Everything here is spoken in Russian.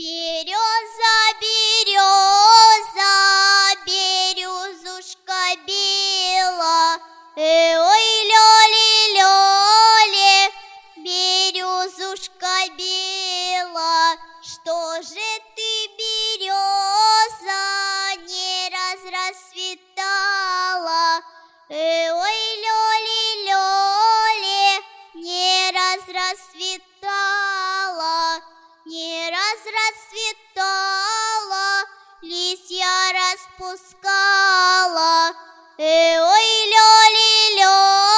Береза, береза, березушка бела, ой, лёли, лёли, березушка бела, что же ты, береза, не расцветала? Ой, лёли, лёли, не расцветала, не расцветала, листья распускала. Ой, лёли, лёли.